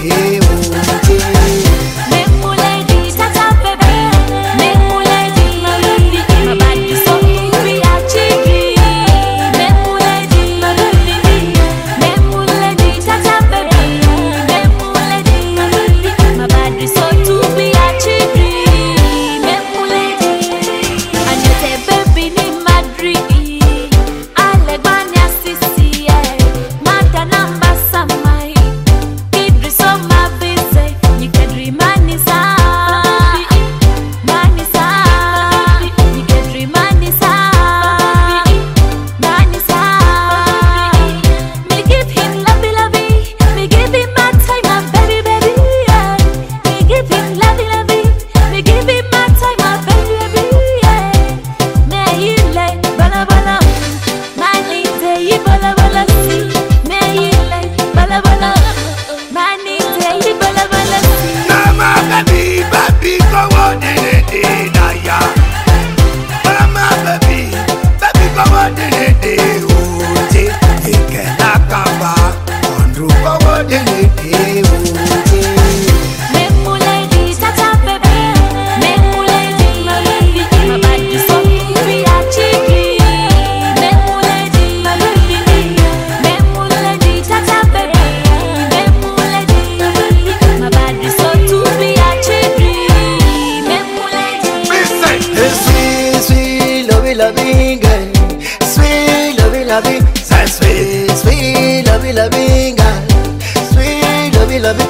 Sweet loving girl, sweet loving.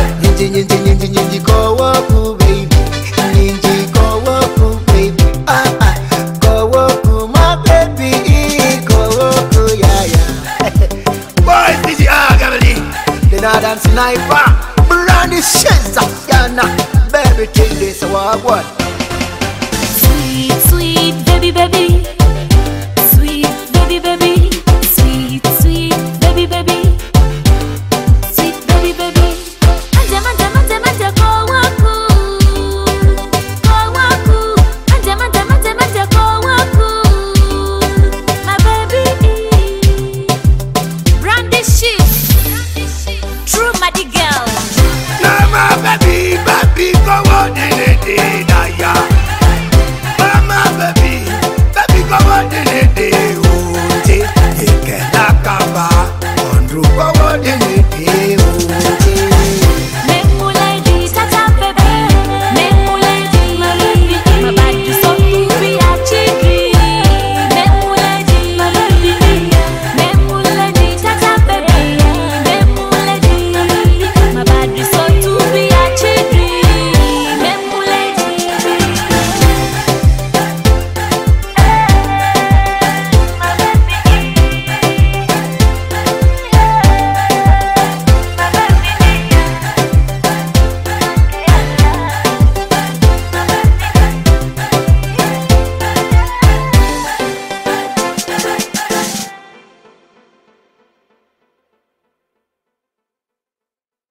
Ninji go walk, baby. Ninji go walk, baby. Go walk, my baby. Go walk, yeah. Boys, DJ Gabby, they not dancing like Brandy Shenza, Yana, baby, take this what? Sweet, sweet, baby, baby. Sweet, baby, baby. Sweet, sweet, baby, baby. Sweet, baby, baby. Manja, go waku. Go waku. Manja, go waku. My baby. Brandy Shift. True Madi girl. Nah, my baby, go on in it.